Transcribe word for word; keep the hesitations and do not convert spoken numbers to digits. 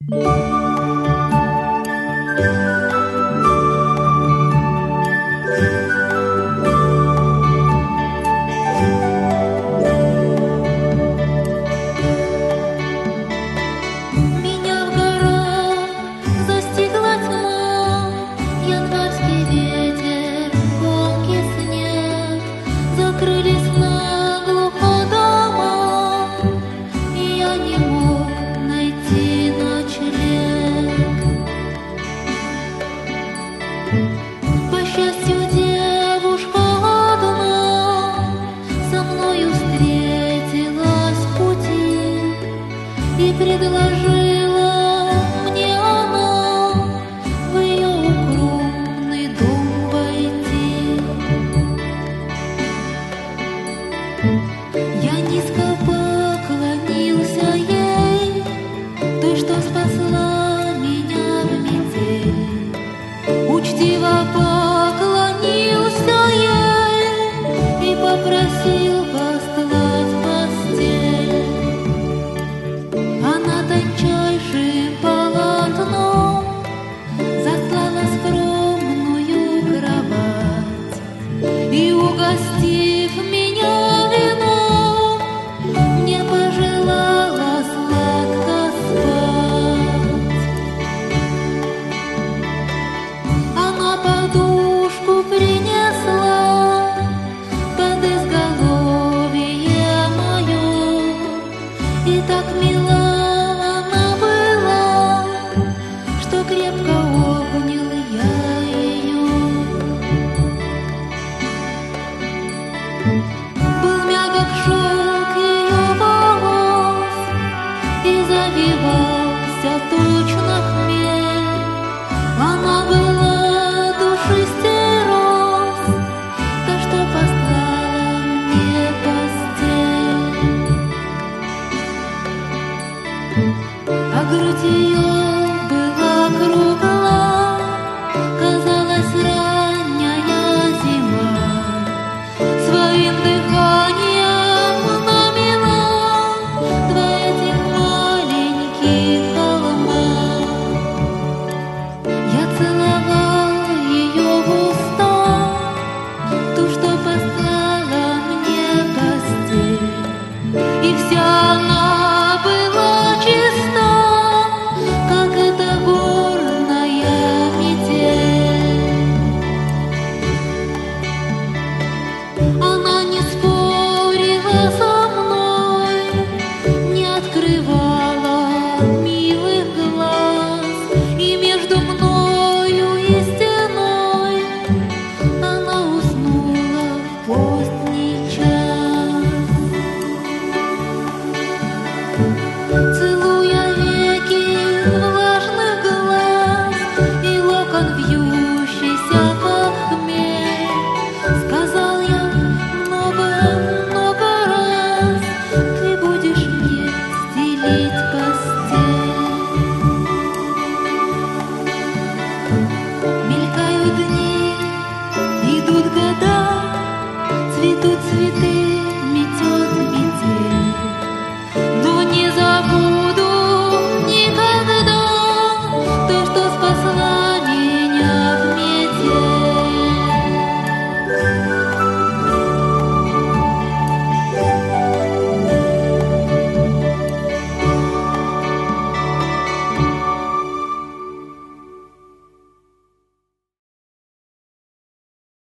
И предложила мне она в ее укромный дом войти. Я низко поклонился ей, той, что спасла меня в метель. Учтиво поклонился ей и попросил постлать постель. Она тончайшим полотном заслала скромную кровать и, угостив меня вином, мне пожелала сладко спать. Она подушку принесла под изголовье мое, и так мила крепко обнял я ее. Был мягок шелк ее волос и завивался точно хмель. Она была душистей роз, та, что послала мне постель. А грудь ее